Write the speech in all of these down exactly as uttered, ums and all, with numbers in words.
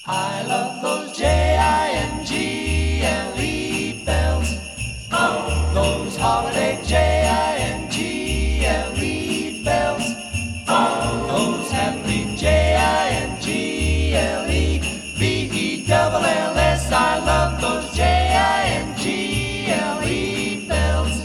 I love those J I N G L E bells. Oh, those holiday J I N G L E bells. Oh, those happy J I N G L E B E double L S. I love those J I N G L E bells.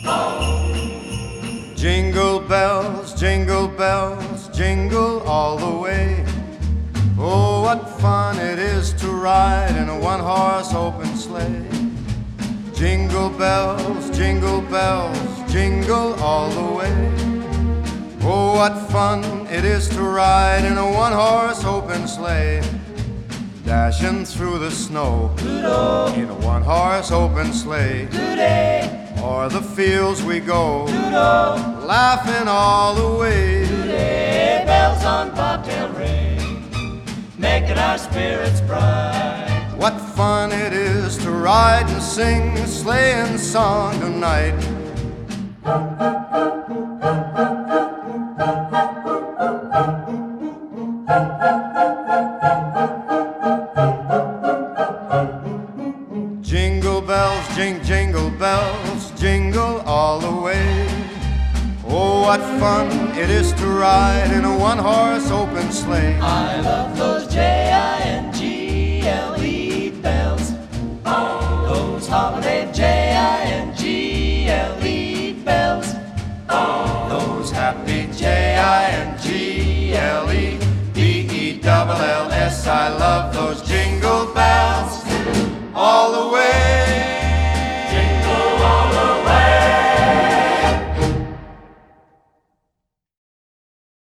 Oh. Jingle bells, jingle bells, jingle all the way. Oh, what fun it is to ride in a one-horse open sleigh. Jingle bells, jingle bells, jingle all the way. Oh, what fun it is to ride in a one-horse open sleigh. Dashing through the snow Doodle. in a one-horse open sleigh. Today, O'er the fields we go, doodle, laughing all the way. today, bells on bobtail ring, making our spirits bright. What fun it is to ride and sing a sleighing song tonight. Jingle bells, jing, jingle bells, jingle all the way. Oh, what fun it is to ride in a one-horse open sleigh. I love those J I N G L E bells. Oh, those holiday J I N G L E bells. Oh, Those happy J I N G L E B E double L S. I love those jingle bells all the way.